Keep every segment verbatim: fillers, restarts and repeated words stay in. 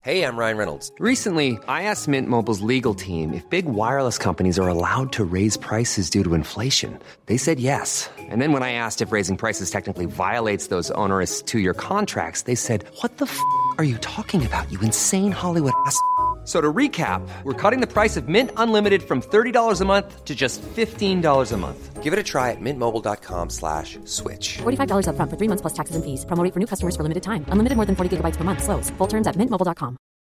Hey, I'm Ryan Reynolds. Recently, I asked Mint Mobile's legal team if big wireless companies are allowed to raise prices due to inflation. They said yes. And then when I asked if raising prices technically violates those onerous two-year contracts, they said, what the f*** are you talking about, you insane Hollywood ass f- So to recap, we're cutting the price of Mint Unlimited from thirty dollars a month to just fifteen dollars a month. Give it a try at mintmobile.com slash switch. forty-five dollars up front for three months plus taxes and fees. Promo rate for new customers for limited time. Unlimited more than forty gigabytes per month. Slows full terms at mint mobile dot com.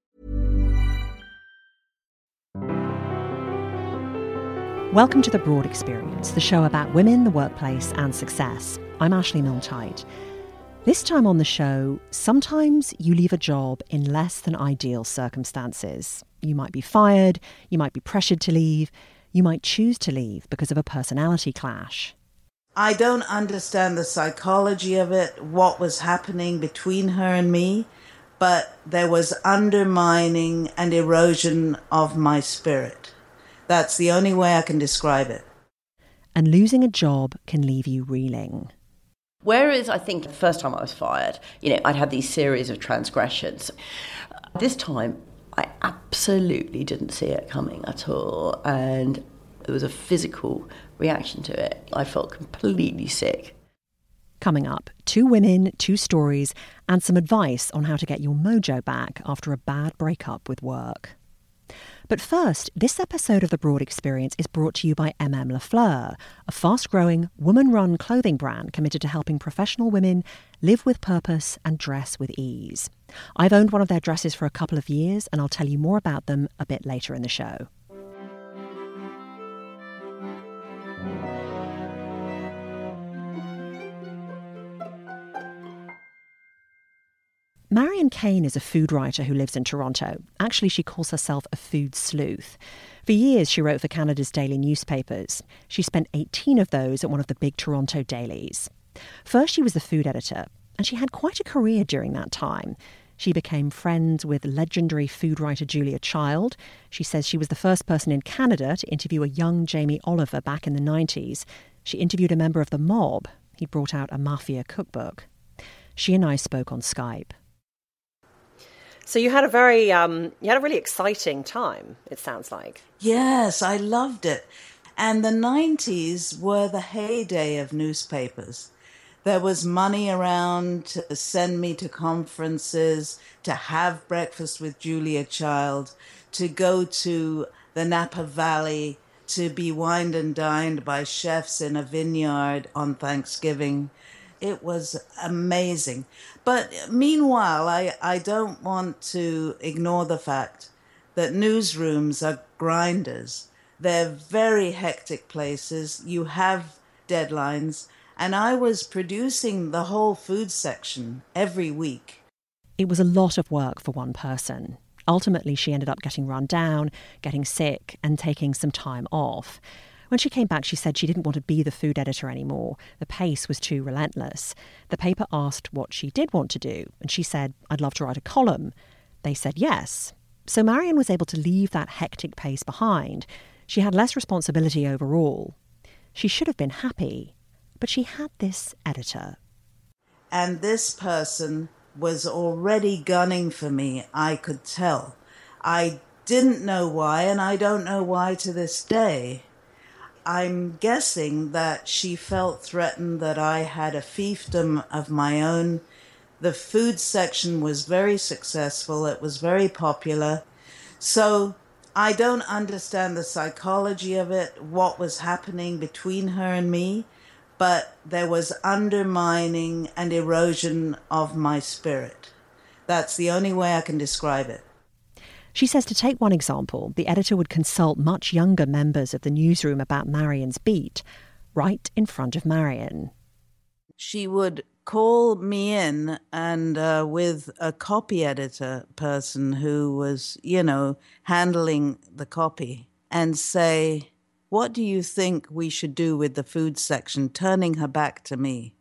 Welcome to The Broad Experience, the show about women, the workplace and success. I'm Ashley Milne-Tyte. This time on the show, sometimes you leave a job in less than ideal circumstances. You might be fired, you might be pressured to leave, you might choose to leave because of a personality clash. I don't understand the psychology of it, what was happening between her and me, but there was undermining and erosion of my spirit. That's the only way I can describe it. And losing a job can leave you reeling. Whereas I think the first time I was fired, you know, I'd had these series of transgressions. This time, I absolutely didn't see it coming at all. And there was a physical reaction to it. I felt completely sick. Coming up, two women, two stories, and some advice on how to get your mojo back after a bad breakup with work. But first, this episode of The Broad Experience is brought to you by M M Lafleur, a fast-growing, woman-run clothing brand committed to helping professional women live with purpose and dress with ease. I've owned one of their dresses for a couple of years, and I'll tell you more about them a bit later in the show. Marion Kane is a food writer who lives in Toronto. Actually, she calls herself a food sleuth. For years, she wrote for Canada's daily newspapers. She spent eighteen of those at one of the big Toronto dailies. First, she was the food editor, and she had quite a career during that time. She became friends with legendary food writer Julia Child. She says she was the first person in Canada to interview a young Jamie Oliver back in the nineties. She interviewed a member of the mob. He brought out a mafia cookbook. She and I spoke on Skype. So you had a very, um, you had a really exciting time, it sounds like. Yes, I loved it. And the nineties were the heyday of newspapers. There was money around to send me to conferences, to have breakfast with Julia Child, to go to the Napa Valley, to be wined and dined by chefs in a vineyard on Thanksgiving. It was amazing. But meanwhile, I, I don't want to ignore the fact that newsrooms are grinders. They're very hectic places. You have deadlines. And I was producing the whole food section every week. It was a lot of work for one person. Ultimately, she ended up getting run down, getting sick, and taking some time off. When she came back, she said she didn't want to be the food editor anymore. The pace was too relentless. The paper asked what she did want to do, and she said, I'd love to write a column. They said yes. So Marion was able to leave that hectic pace behind. She had less responsibility overall. She should have been happy, but she had this editor. And this person was already gunning for me, I could tell. I didn't know why, and I don't know why to this day. I'm guessing that she felt threatened that I had a fiefdom of my own. The food section was very successful. It was very popular. So I don't understand the psychology of it, what was happening between her and me, but there was undermining and erosion of my spirit. That's the only way I can describe it. She says, to take one example, the editor would consult much younger members of the newsroom about Marion's beat, right in front of Marion. She would call me in and uh, with a copy editor person who was, you know, handling the copy and say, what do you think we should do with the food section, turning her back to me.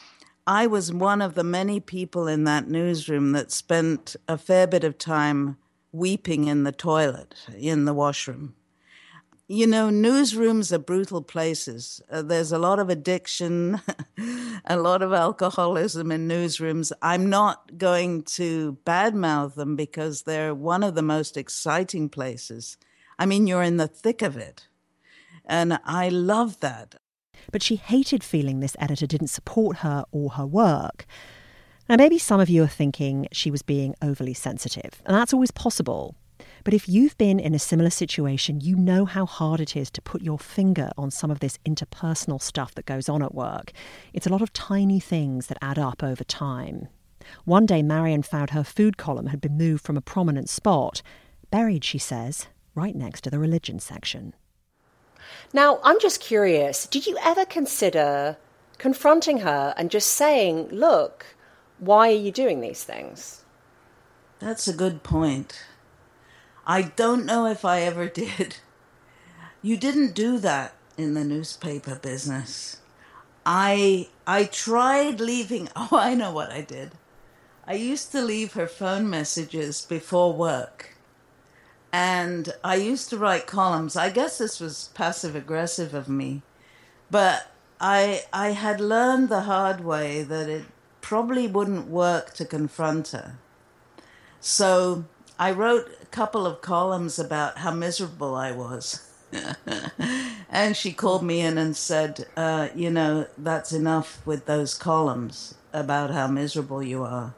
I was one of the many people in that newsroom that spent a fair bit of time weeping in the toilet, in the washroom. You know, newsrooms are brutal places. Uh, there's a lot of addiction, a lot of alcoholism in newsrooms. I'm not going to badmouth them because they're one of the most exciting places. I mean, you're in the thick of it. And I love that. But she hated feeling this editor didn't support her or her work. Now, maybe some of you are thinking she was being overly sensitive, and that's always possible. But if you've been in a similar situation, you know how hard it is to put your finger on some of this interpersonal stuff that goes on at work. It's a lot of tiny things that add up over time. One day, Marion found her food column had been moved from a prominent spot, buried, she says, right next to the religion section. Now, I'm just curious, did you ever consider confronting her and just saying, look, why are you doing these things? That's a good point. I don't know if I ever did. You didn't do that in the newspaper business. I I tried leaving... Oh, I know what I did. I used to leave her phone messages before work. And I used to write columns. I guess this was passive-aggressive of me. But I I had learned the hard way that it probably wouldn't work to confront her. So I wrote a couple of columns about how miserable I was. And she called me in and said, uh, you know, that's enough with those columns about how miserable you are.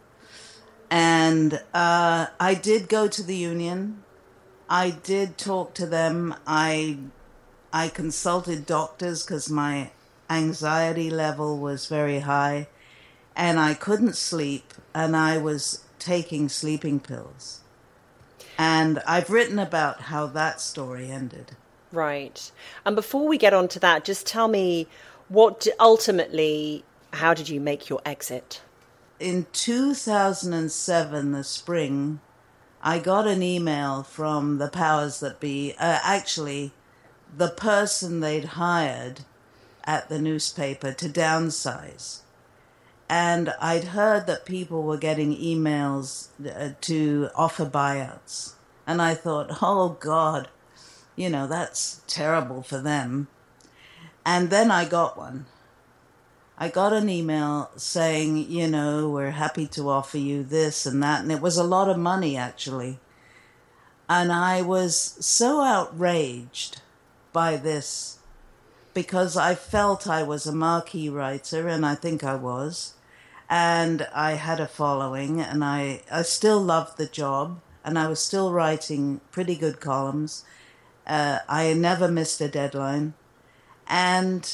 And uh, I did go to the union. I did talk to them. I I consulted doctors because my anxiety level was very high. And I couldn't sleep. And I was taking sleeping pills. And I've written about how that story ended. Right. And before we get on to that, just tell me what ultimately, how did you make your exit? In two thousand seven, the spring, I got an email from the powers that be, uh, actually the person they'd hired at the newspaper to downsize. And I'd heard that people were getting emails uh, to offer buyouts. And I thought, oh, God, you know, that's terrible for them. And then I got one. I got an email saying, you know, we're happy to offer you this and that. And it was a lot of money, actually. And I was so outraged by this because I felt I was a marquee writer, and I think I was. And I had a following, and I, I still loved the job, and I was still writing pretty good columns. Uh, I never missed a deadline. And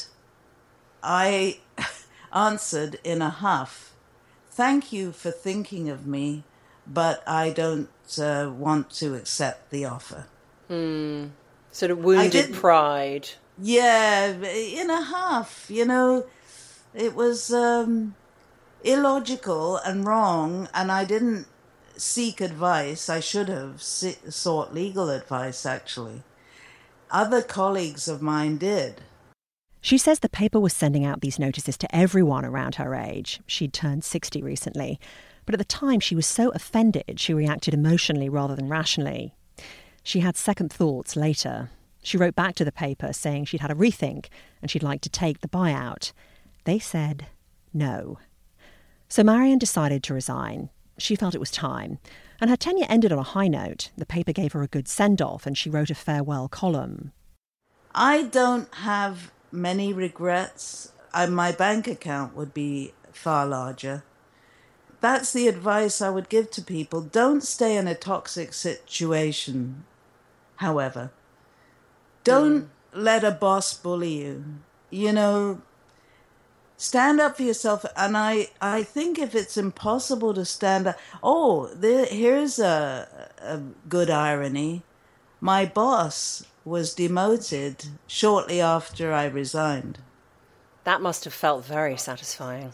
I answered in a huff, thank you for thinking of me, but I don't uh, want to accept the offer. Hmm. Sort of wounded pride. Yeah, in a huff, you know. It was... Um, illogical and wrong, and I didn't seek advice. I should have se- sought legal advice, actually. Other colleagues of mine did. She says the paper was sending out these notices to everyone around her age. She'd turned sixty recently. But at the time, she was so offended, she reacted emotionally rather than rationally. She had second thoughts later. She wrote back to the paper saying she'd had a rethink and she'd like to take the buyout. They said no. So Marion decided to resign. She felt it was time. And her tenure ended on a high note. The paper gave her a good send-off and she wrote a farewell column. I don't have many regrets. I, my bank account would be far larger. That's the advice I would give to people. Don't stay in a toxic situation, however. Don't mm. let a boss bully you. You know... Stand up for yourself, and I, I think if it's impossible to stand up... Oh, there, here's a, a good irony. My boss was demoted shortly after I resigned. That must have felt very satisfying.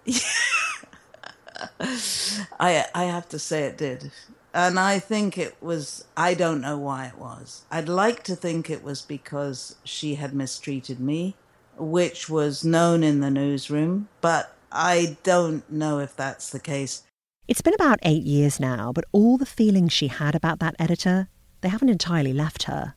I, I have to say it did. And I think it was... I don't know why it was. I'd like to think it was because she had mistreated me, which was known in the newsroom, but I don't know if that's the case. It's been about eight years now, but all the feelings she had about that editor, they haven't entirely left her.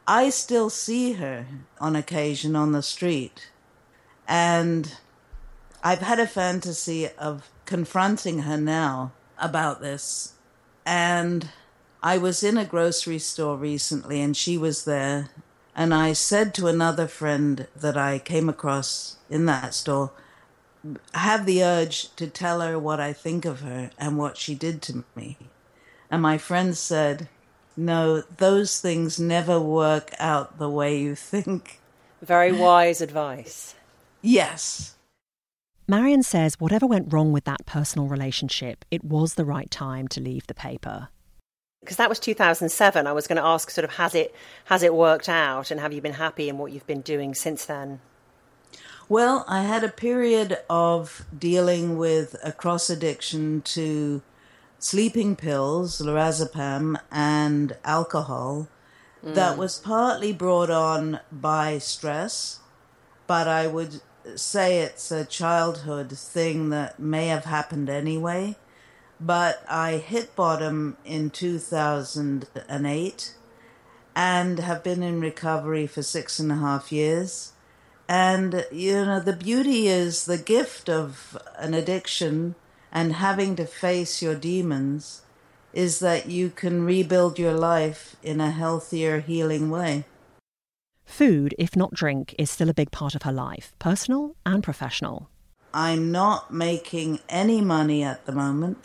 I still see her on occasion on the street. And I've had a fantasy of confronting her now about this. And I was in a grocery store recently and she was there. And I said to another friend that I came across in that store, I have the urge to tell her what I think of her and what she did to me. And my friend said, no, those things never work out the way you think. Very wise advice. Yes. Marion says whatever went wrong with that personal relationship, it was the right time to leave the paper. Because that was two thousand seven. I was going to ask sort of, has it has it worked out and have you been happy in what you've been doing since then? Well, I had a period of dealing with a cross addiction to sleeping pills, lorazepam, and alcohol mm. that was partly brought on by stress, but I would say it's a childhood thing that may have happened anyway. But I hit bottom in two thousand eight and have been in recovery for six and a half years. And, you know, the beauty is the gift of an addiction and having to face your demons is that you can rebuild your life in a healthier, healing way. Food, if not drink, is still a big part of her life, personal and professional. I'm not making any money at the moment,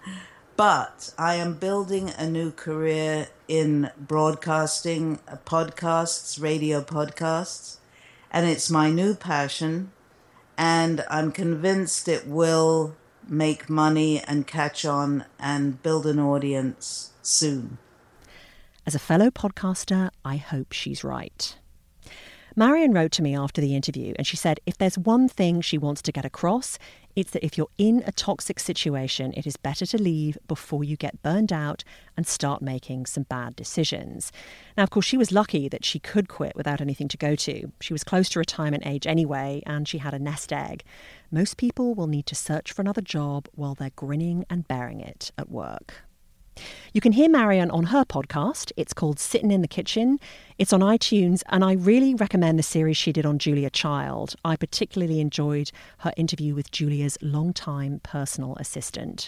but I am building a new career in broadcasting, podcasts, radio podcasts, and it's my new passion, and I'm convinced it will make money and catch on and build an audience soon. As a fellow podcaster, I hope she's right. Marion wrote to me after the interview and she said if there's one thing she wants to get across, it's that if you're in a toxic situation, it is better to leave before you get burned out and start making some bad decisions. Now, of course, she was lucky that she could quit without anything to go to. She was close to retirement age anyway, and she had a nest egg. Most people will need to search for another job while they're grinning and bearing it at work. You can hear Marion on her podcast. It's called Sittin' in the Kitchen. It's on iTunes, and I really recommend the series she did on Julia Child. I particularly enjoyed her interview with Julia's longtime personal assistant.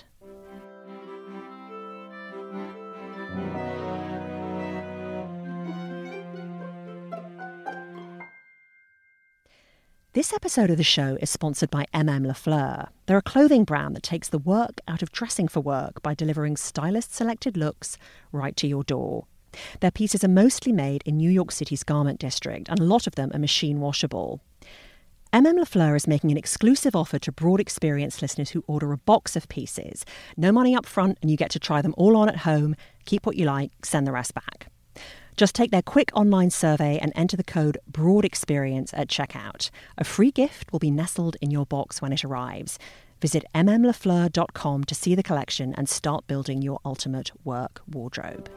This episode of the show is sponsored by M M Lafleur. They're a clothing brand that takes the work out of dressing for work by delivering stylist-selected looks right to your door. Their pieces are mostly made in New York City's garment district, and a lot of them are machine washable. M M Lafleur is making an exclusive offer to Broad Experience listeners who order a box of pieces. No money up front, and you get to try them all on at home. Keep what you like, send the rest back. Just take their quick online survey and enter the code BROADEXPERIENCE at checkout. A free gift will be nestled in your box when it arrives. Visit m m lafleur dot com to see the collection and start building your ultimate work wardrobe.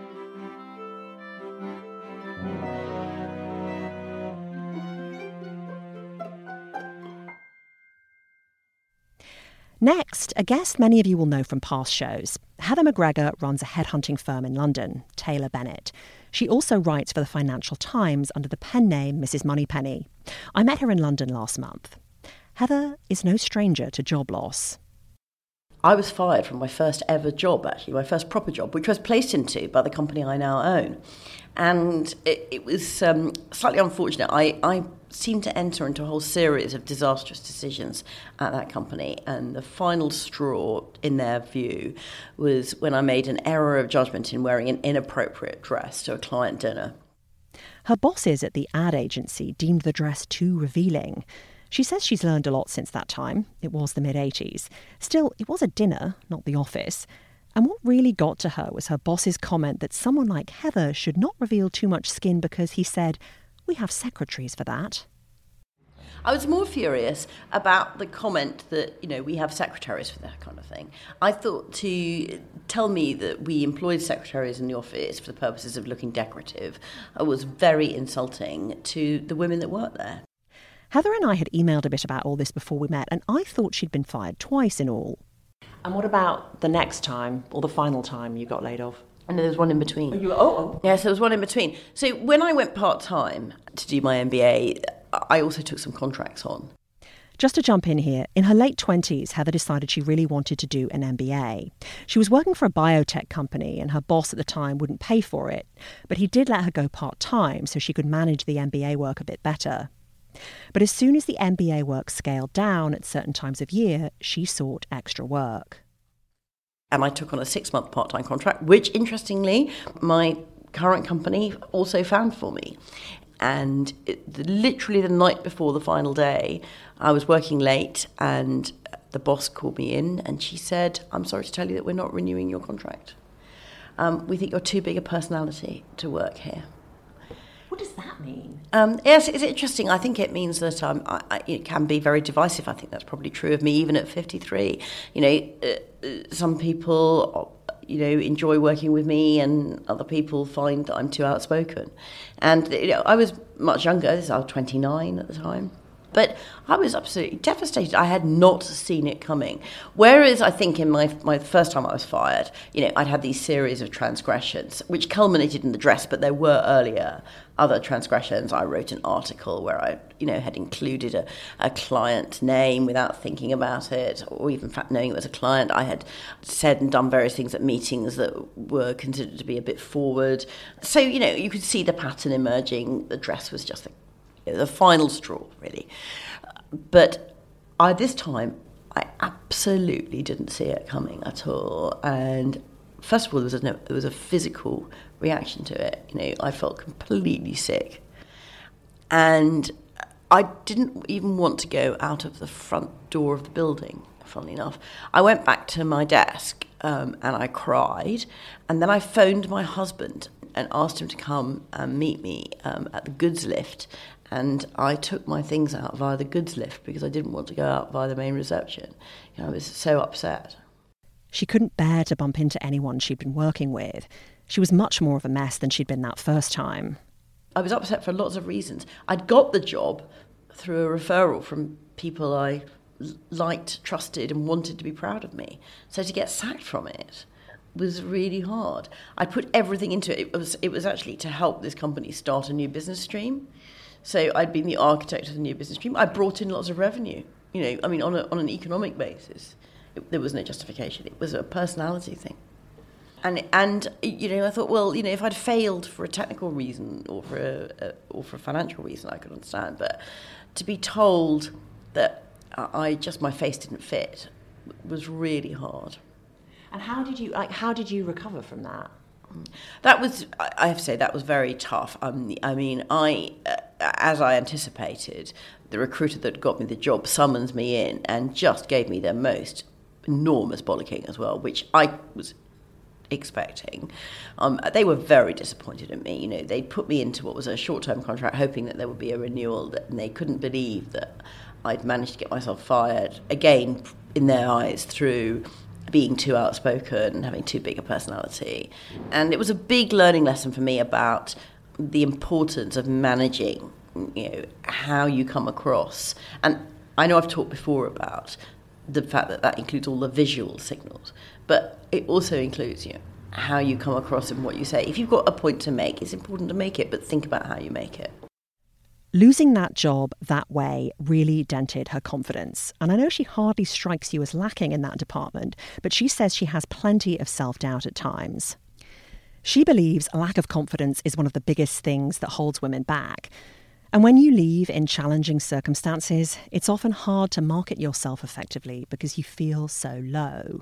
Next, a guest many of you will know from past shows. Heather McGregor runs a headhunting firm in London, Taylor Bennett. She also writes for the Financial Times under the pen name Missus Moneypenny. I met her in London last month. Heather is no stranger to job loss. I was fired from my first ever job, actually, my first proper job, which I was placed into by the company I now own. And it, it was um, slightly unfortunate. I, I seemed to enter into a whole series of disastrous decisions at that company. And the final straw, in their view, was when I made an error of judgment in wearing an inappropriate dress to a client dinner. Her bosses at the ad agency deemed the dress too revealing. She says she's learned a lot since that time. It was the mid-eighties. Still, it was a dinner, not the office. And what really got to her was her boss's comment that someone like Heather should not reveal too much skin because he said, "We have secretaries for that." I was more furious about the comment that, you know, we have secretaries for that kind of thing. I thought to tell me that we employed secretaries in the office for the purposes of looking decorative was very insulting to the women that work there. Heather and I had emailed a bit about all this before we met, and I thought she'd been fired twice in all. And what about the next time or the final time you got laid off? And there was one in between. Oh, you, oh, oh. Yes, there was one in between. So when I went part-time to do my M B A, I also took some contracts on. Just to jump in here, in her late twenties, Heather decided she really wanted to do an M B A. She was working for a biotech company and her boss at the time wouldn't pay for it, but he did let her go part-time so she could manage the M B A work a bit better. But as soon as the M B A work scaled down at certain times of year, she sought extra work. And I took on a six-month part-time contract, which, interestingly, my current company also found for me. And it, literally the night before the final day, I was working late and the boss called me in and she said, I'm sorry to tell you that we're not renewing your contract. Um, we think you're too big a personality to work here. What does that mean? Um, yes, it's interesting. I think it means that um, I, I, it can be very divisive. I think that's probably true of me, even at fifty-three. You know, uh, some people, you know, enjoy working with me, and other people find that I'm too outspoken. And you know, I was much younger. I was twenty-nine at the time. But I was absolutely devastated. I had not seen it coming. Whereas I think in my my first time I was fired, you know, I'd had these series of transgressions, which culminated in the dress, but there were earlier other transgressions. I wrote an article where I, you know, had included a, a client name without thinking about it, or even in fact knowing it was a client. I had said and done various things at meetings that were considered to be a bit forward. So, you know, you could see the pattern emerging. The dress was just the the final straw, really. But I, this time, I absolutely didn't see it coming at all. And first of all, there was a, there was a physical reaction to it. You know, I felt completely sick. And I didn't even want to go out of the front door of the building, funnily enough. I went back to my desk um, and I cried. And then I phoned my husband and asked him to come and meet me um, at the goods lift. And I took my things out via the goods lift because I didn't want to go out via the main reception. You know, I was so upset. She couldn't bear to bump into anyone she'd been working with. She was much more of a mess than she'd been that first time. I was upset for lots of reasons. I'd got the job through a referral from people I liked, trusted, and wanted to be proud of me. So to get sacked from it was really hard. I put everything into it. It was, it was actually to help this company start a new business stream. So I'd been the architect of the new business stream. I brought in lots of revenue, you know, I mean, on, a, on an economic basis. It, there was no justification. It was a personality thing. And, and you know, I thought, well, you know, if I'd failed for a technical reason or for a, a, or for a financial reason, I could understand. But to be told that I just, my face didn't fit was really hard. And how did you, like, how did you recover from that? That was, I have to say, that was very tough. Um, I mean, I, uh, as I anticipated, the recruiter that got me the job summons me in and just gave me the most enormous bollocking as well, which I was expecting. Um, they were very disappointed in me. You know, they'd put me into what was a short-term contract, hoping that there would be a renewal, and they couldn't believe that I'd managed to get myself fired, again, in their eyes, through being too outspoken and having too big a personality. And it was a big learning lesson for me about the importance of managing, you know, how you come across. And I know I've talked before about the fact that that includes all the visual signals, but it also includes, you know, how you come across and what you say. If you've got a point to make, it's important to make it, but think about how you make it. Losing that job that way really dented her confidence. And I know she hardly strikes you as lacking in that department, but she says she has plenty of self-doubt at times. She believes a lack of confidence is one of the biggest things that holds women back. And when you leave in challenging circumstances, it's often hard to market yourself effectively because you feel so low.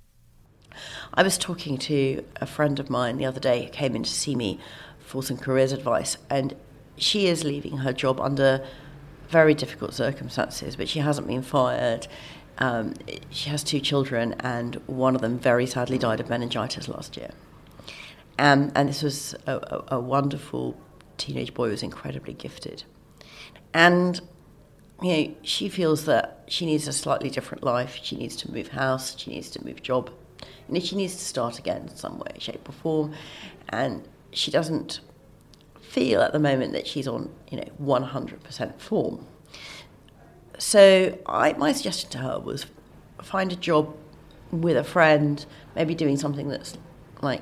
I was talking to a friend of mine the other day who came in to see me for some careers advice, and she is leaving her job under very difficult circumstances, but she hasn't been fired. Um, she has two children, and one of them very sadly died of meningitis last year. Um, and this was a, a, a wonderful teenage boy who was incredibly gifted. And, you know, she feels that she needs a slightly different life. She needs to move house. She needs to move job. You know, she needs to start again in some way, shape or form. And she doesn't feel at the moment that she's on, you know, one hundred percent form. So I, my suggestion to her was find a job with a friend, maybe doing something that's like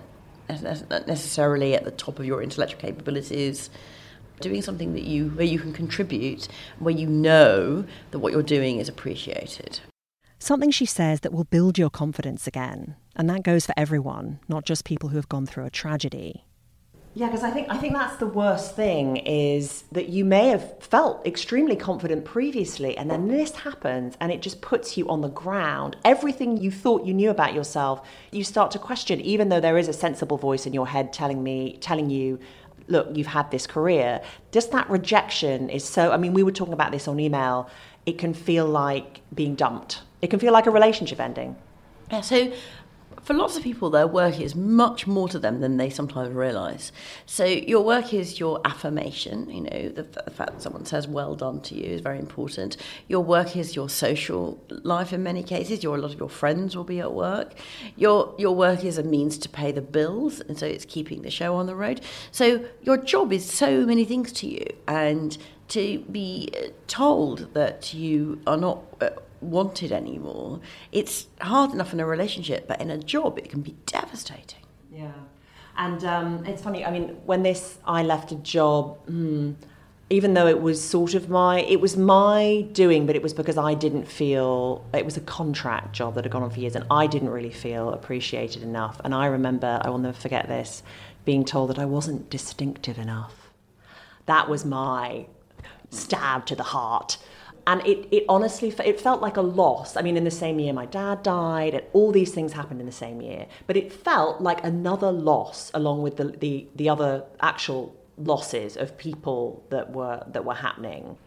not necessarily at the top of your intellectual capabilities, doing something that you where you can contribute, where you know that what you're doing is appreciated. Something she says that will build your confidence again. And that goes for everyone, not just people who have gone through a tragedy. Yeah, because I think I think that's the worst thing, is that you may have felt extremely confident previously, and then this happens and it just puts you on the ground. Everything you thought you knew about yourself, you start to question, even though there is a sensible voice in your head telling me, telling you, look, you've had this career. Just that rejection is so, I mean, we were talking about this on email, it can feel like being dumped. It can feel like a relationship ending. Yeah, so for lots of people, their work is much more to them than they sometimes realise. So your work is your affirmation, you know, the, the fact that someone says well done to you is very important. Your work is your social life in many cases. Your, a lot of your friends will be at work. Your, your work is a means to pay the bills, and so it's keeping the show on the road. So your job is so many things to you, and to be told that you are not Uh, wanted anymore, it's hard enough in a relationship, but in a job it can be devastating. Yeah. And um, it's funny, I mean, when this, I left a job, hmm, even though it was sort of my, it was my doing, but it was because I didn't feel, it was a contract job that had gone on for years, and I didn't really feel appreciated enough. And I remember, I will never forget this, being told that I wasn't distinctive enough. That was my stab to the heart. And it, it honestly, it felt like a loss. I mean, in the same year, my dad died, and all these things happened in the same year. But it felt like another loss, along with the the, the other actual losses of people that were that were happening.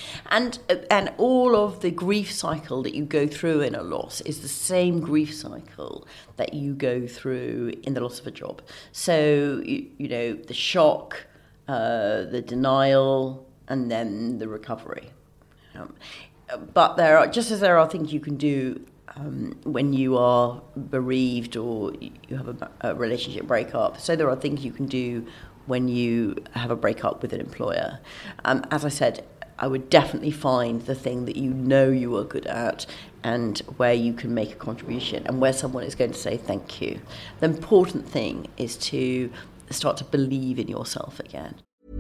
And and all of the grief cycle that you go through in a loss is the same grief cycle that you go through in the loss of a job. So, you, you know, the shock, uh, the denial, and then the recovery. Um, but there are, just as there are things you can do um, when you are bereaved or you have a, a relationship breakup, so there are things you can do when you have a breakup with an employer. Um, as I said, I would definitely find the thing that you know you are good at and where you can make a contribution and where someone is going to say thank you. The important thing is to start to believe in yourself again.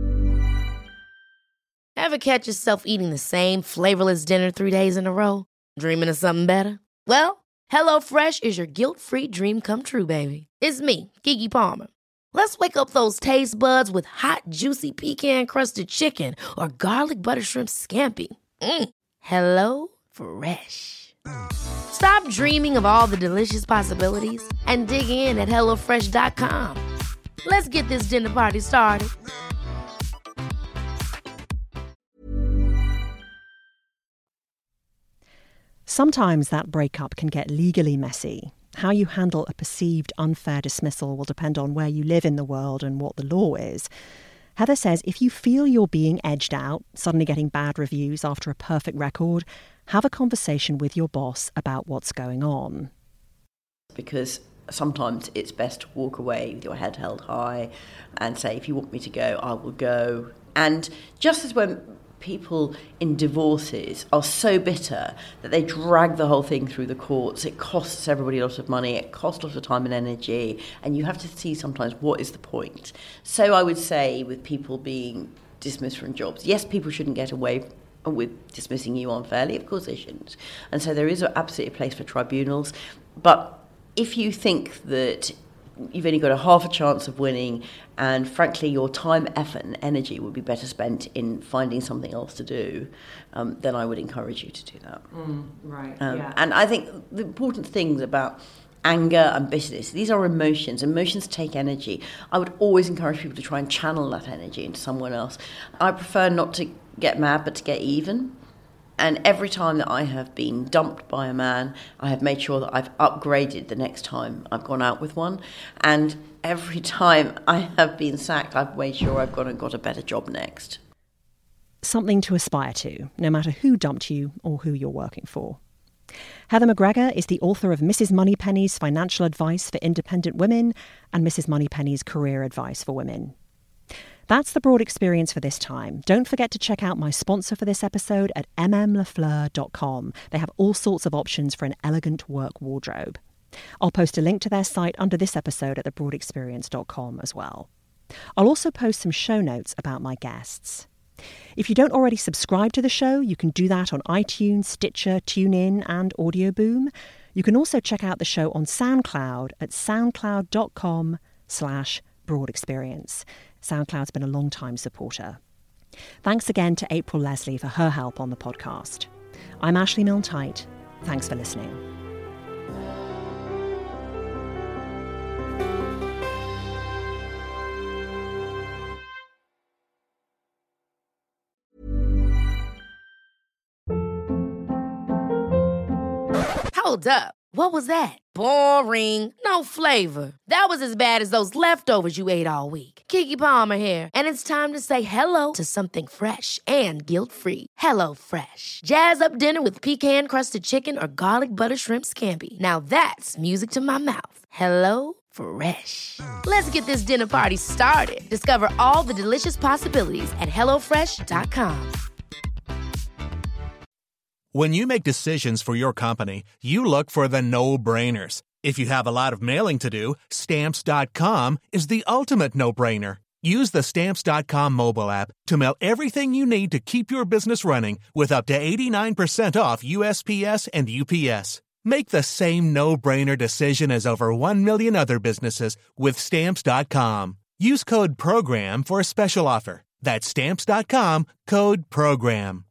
Ever catch yourself eating the same flavorless dinner three days in a row? Dreaming of something better? Well, HelloFresh is your guilt-free dream come true, baby. It's me, Keke Palmer. Let's wake up those taste buds with hot, juicy pecan-crusted chicken or garlic butter shrimp scampi. Mm. Hello Fresh. Stop dreaming of all the delicious possibilities and dig in at hello fresh dot com. Let's get this dinner party started. Sometimes that breakup can get legally messy. How you handle a perceived unfair dismissal will depend on where you live in the world and what the law is. Heather says if you feel you're being edged out, suddenly getting bad reviews after a perfect record, have a conversation with your boss about what's going on. Because sometimes it's best to walk away with your head held high and say, if you want me to go, I will go. And just as when people in divorces are so bitter that they drag the whole thing through the courts, it costs everybody a lot of money, it costs a lot of time and energy, and you have to see sometimes what is the point. So I would say with people being dismissed from jobs, yes, people shouldn't get away with dismissing you unfairly, of course they shouldn't. And so there is absolutely a place for tribunals, but if you think that you've only got a half a chance of winning, and frankly your time, effort and energy would be better spent in finding something else to do, um, then I would encourage you to do that. Mm, right, um, yeah. And I think the important things about anger and bitterness, these are emotions. Emotions take energy. I would always encourage people to try and channel that energy into someone else. I prefer not to get mad, but to get even. And every time that I have been dumped by a man, I have made sure that I've upgraded the next time I've gone out with one. And every time I have been sacked, I've made sure I've gone and got a better job next. Something to aspire to, no matter who dumped you or who you're working for. Heather McGregor is the author of Missus Moneypenny's Financial Advice for Independent Women and Missus Moneypenny's Career Advice for Women. That's the Broad Experience for this time. Don't forget to check out my sponsor for this episode at m m lafleur dot com. They have all sorts of options for an elegant work wardrobe. I'll post a link to their site under this episode at the broad experience dot com as well. I'll also post some show notes about my guests. If you don't already subscribe to the show, you can do that on iTunes, Stitcher, TuneIn and Audioboom. You can also check out the show on SoundCloud at soundcloud.com slash broadexperience. SoundCloud's been a long-time supporter. Thanks again to April Leslie for her help on the podcast. I'm Ashley Milne-Tyte. Thanks for listening. Hold up. What was that? Boring. No flavor. That was as bad as those leftovers you ate all week. Keke Palmer here, and it's time to say hello to something fresh and guilt-free. Hello Fresh. Jazz up dinner with pecan-crusted chicken or garlic butter shrimp scampi. Now that's music to my mouth. Hello Fresh. Let's get this dinner party started. Discover all the delicious possibilities at hello fresh dot com. When you make decisions for your company, you look for the no-brainers. If you have a lot of mailing to do, Stamps dot com is the ultimate no-brainer. Use the Stamps dot com mobile app to mail everything you need to keep your business running with up to eighty-nine percent off U S P S and U P S. Make the same no-brainer decision as over one million other businesses with Stamps dot com. Use code PROGRAM for a special offer. That's Stamps dot com, code PROGRAM.